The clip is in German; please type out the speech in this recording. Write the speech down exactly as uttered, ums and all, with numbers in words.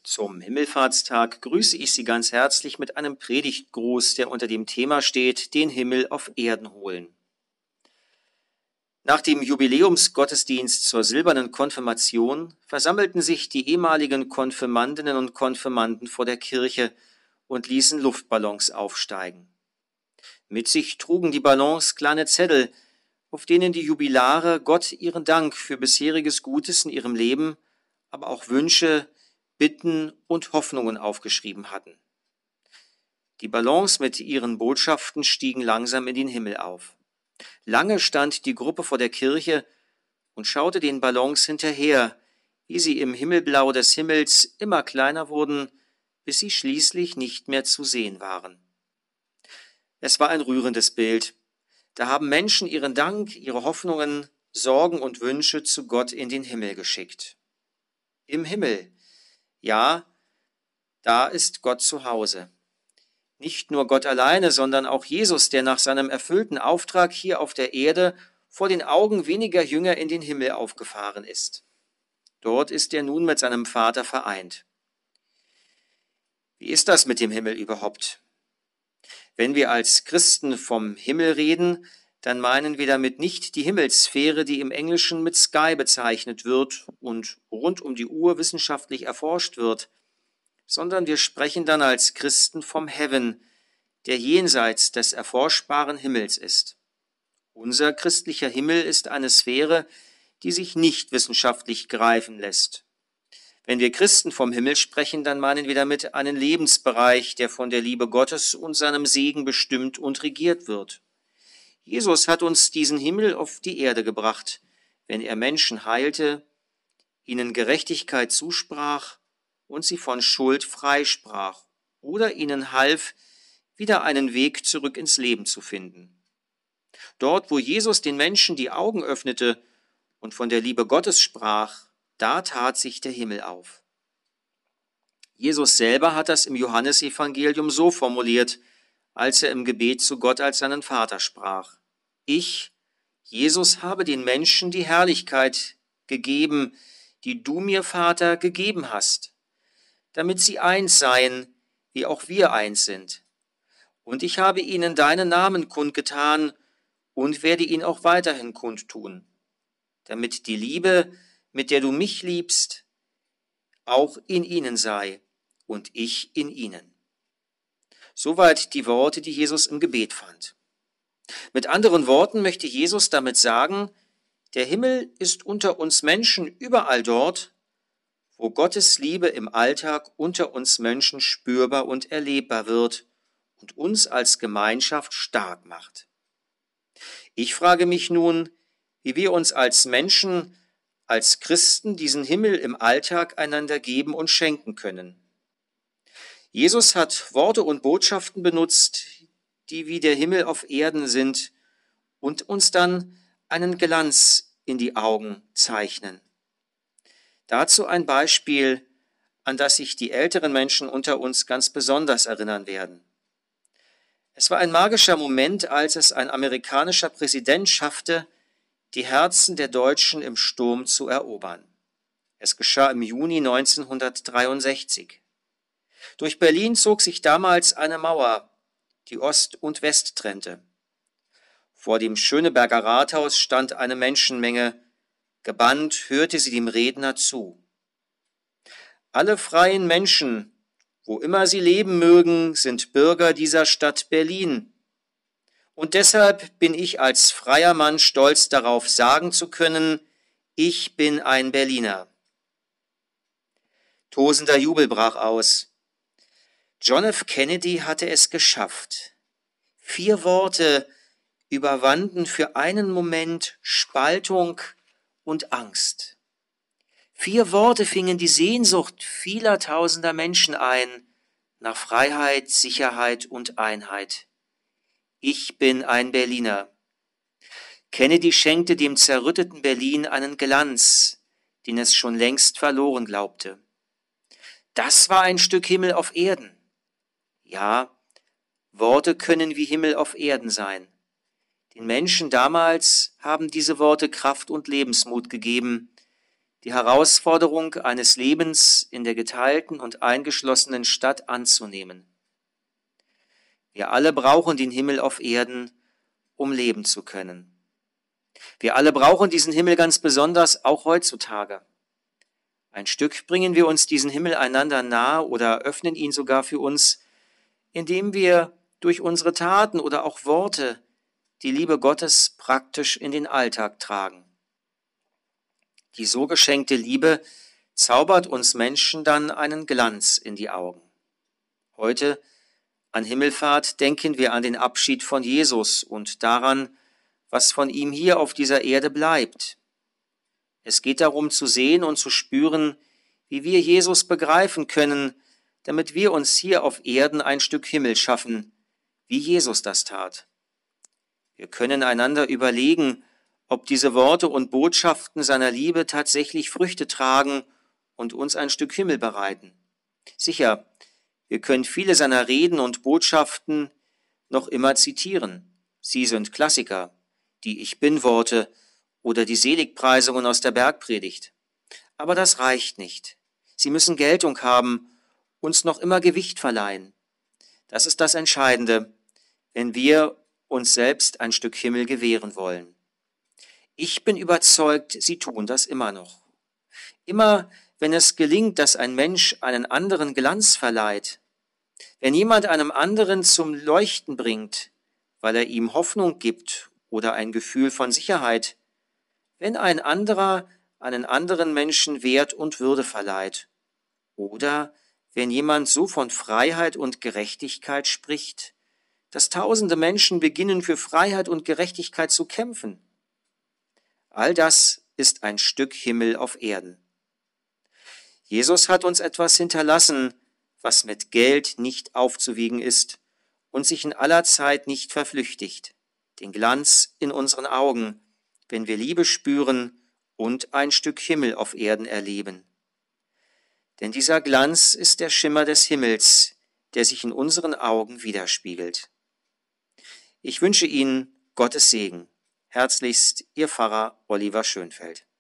Zum Himmelfahrtstag grüße ich Sie ganz herzlich mit einem Predigtgruß, der unter dem Thema steht, den Himmel auf Erden holen. Nach dem Jubiläumsgottesdienst zur silbernen Konfirmation versammelten sich die ehemaligen Konfirmandinnen und Konfirmanden vor der Kirche und ließen Luftballons aufsteigen. Mit sich trugen die Ballons kleine Zettel, auf denen die Jubilare Gott ihren Dank für bisheriges Gutes in ihrem Leben, aber auch Wünsche, Bitten und Hoffnungen aufgeschrieben hatten. Die Ballons mit ihren Botschaften stiegen langsam in den Himmel auf. Lange stand die Gruppe vor der Kirche und schaute den Ballons hinterher, wie sie im Himmelblau des Himmels immer kleiner wurden, bis sie schließlich nicht mehr zu sehen waren. Es war ein rührendes Bild. Da haben Menschen ihren Dank, ihre Hoffnungen, Sorgen und Wünsche zu Gott in den Himmel geschickt. Im Himmel, ja, da ist Gott zu Hause. Nicht nur Gott alleine, sondern auch Jesus, der nach seinem erfüllten Auftrag hier auf der Erde vor den Augen weniger Jünger in den Himmel aufgefahren ist. Dort ist er nun mit seinem Vater vereint. Wie ist das mit dem Himmel überhaupt? Wenn wir als Christen vom Himmel reden, dann meinen wir damit nicht die Himmelssphäre, die im Englischen mit Sky bezeichnet wird und rund um die Uhr wissenschaftlich erforscht wird, sondern wir sprechen dann als Christen vom Heaven, der jenseits des erforschbaren Himmels ist. Unser christlicher Himmel ist eine Sphäre, die sich nicht wissenschaftlich greifen lässt. Wenn wir Christen vom Himmel sprechen, dann meinen wir damit einen Lebensbereich, der von der Liebe Gottes und seinem Segen bestimmt und regiert wird. Jesus hat uns diesen Himmel auf die Erde gebracht, wenn er Menschen heilte, ihnen Gerechtigkeit zusprach und sie von Schuld freisprach oder ihnen half, wieder einen Weg zurück ins Leben zu finden. Dort, wo Jesus den Menschen die Augen öffnete und von der Liebe Gottes sprach, da tat sich der Himmel auf. Jesus selber hat das im Johannesevangelium so formuliert, als er im Gebet zu Gott als seinen Vater sprach. Ich, Jesus, habe den Menschen die Herrlichkeit gegeben, die du mir, Vater, gegeben hast, damit sie eins seien, wie auch wir eins sind. Und ich habe ihnen deinen Namen kundgetan und werde ihn auch weiterhin kundtun, damit die Liebe, mit der du mich liebst, auch in ihnen sei und ich in ihnen. Soweit die Worte, die Jesus im Gebet fand. Mit anderen Worten möchte Jesus damit sagen, der Himmel ist unter uns Menschen überall dort, wo Gottes Liebe im Alltag unter uns Menschen spürbar und erlebbar wird und uns als Gemeinschaft stark macht. Ich frage mich nun, wie wir uns als Menschen, als Christen diesen Himmel im Alltag einander geben und schenken können. Jesus hat Worte und Botschaften benutzt, die wie der Himmel auf Erden sind und uns dann einen Glanz in die Augen zeichnen. Dazu ein Beispiel, an das sich die älteren Menschen unter uns ganz besonders erinnern werden. Es war ein magischer Moment, als es ein amerikanischer Präsident schaffte, die Herzen der Deutschen im Sturm zu erobern. Es geschah im Juni neunzehnhundertdreiundsechzig. Durch Berlin zog sich damals eine Mauer, die Ost und West trennte. Vor dem Schöneberger Rathaus stand eine Menschenmenge, gebannt hörte sie dem Redner zu. Alle freien Menschen, wo immer sie leben mögen, sind Bürger dieser Stadt Berlin. Und deshalb bin ich als freier Mann stolz darauf, sagen zu können, ich bin ein Berliner. Tosender Jubel brach aus. John F. Kennedy hatte es geschafft. Vier Worte überwanden für einen Moment Spaltung und Angst. Vier Worte fingen die Sehnsucht vieler tausender Menschen ein nach Freiheit, Sicherheit und Einheit. Ich bin ein Berliner. Kennedy schenkte dem zerrütteten Berlin einen Glanz, den es schon längst verloren glaubte. Das war ein Stück Himmel auf Erden. Ja, Worte können wie Himmel auf Erden sein. Den Menschen damals haben diese Worte Kraft und Lebensmut gegeben, die Herausforderung eines Lebens in der geteilten und eingeschlossenen Stadt anzunehmen. Wir alle brauchen den Himmel auf Erden, um leben zu können. Wir alle brauchen diesen Himmel ganz besonders, auch heutzutage. Ein Stück bringen wir uns diesen Himmel einander nahe oder öffnen ihn sogar für uns, indem wir durch unsere Taten oder auch Worte die Liebe Gottes praktisch in den Alltag tragen. Die so geschenkte Liebe zaubert uns Menschen dann einen Glanz in die Augen. Heute, an Himmelfahrt, denken wir an den Abschied von Jesus und daran, was von ihm hier auf dieser Erde bleibt. Es geht darum zu sehen und zu spüren, wie wir Jesus begreifen können, damit wir uns hier auf Erden ein Stück Himmel schaffen, wie Jesus das tat. Wir können einander überlegen, ob diese Worte und Botschaften seiner Liebe tatsächlich Früchte tragen und uns ein Stück Himmel bereiten. Sicher, wir können viele seiner Reden und Botschaften noch immer zitieren. Sie sind Klassiker, die Ich-Bin-Worte oder die Seligpreisungen aus der Bergpredigt. Aber das reicht nicht. Sie müssen Geltung haben, uns noch immer Gewicht verleihen. Das ist das Entscheidende, wenn wir uns selbst ein Stück Himmel gewähren wollen. Ich bin überzeugt, sie tun das immer noch. Immer, wenn es gelingt, dass ein Mensch einen anderen Glanz verleiht, wenn jemand einem anderen zum Leuchten bringt, weil er ihm Hoffnung gibt oder ein Gefühl von Sicherheit, wenn ein anderer einen anderen Menschen Wert und Würde verleiht, oder wenn jemand so von Freiheit und Gerechtigkeit spricht, dass tausende Menschen beginnen, für Freiheit und Gerechtigkeit zu kämpfen. All das ist ein Stück Himmel auf Erden. Jesus hat uns etwas hinterlassen, was mit Geld nicht aufzuwiegen ist und sich in aller Zeit nicht verflüchtigt, den Glanz in unseren Augen, wenn wir Liebe spüren und ein Stück Himmel auf Erden erleben. Denn dieser Glanz ist der Schimmer des Himmels, der sich in unseren Augen widerspiegelt. Ich wünsche Ihnen Gottes Segen. Herzlichst, Ihr Pfarrer Oliver Schönfeld.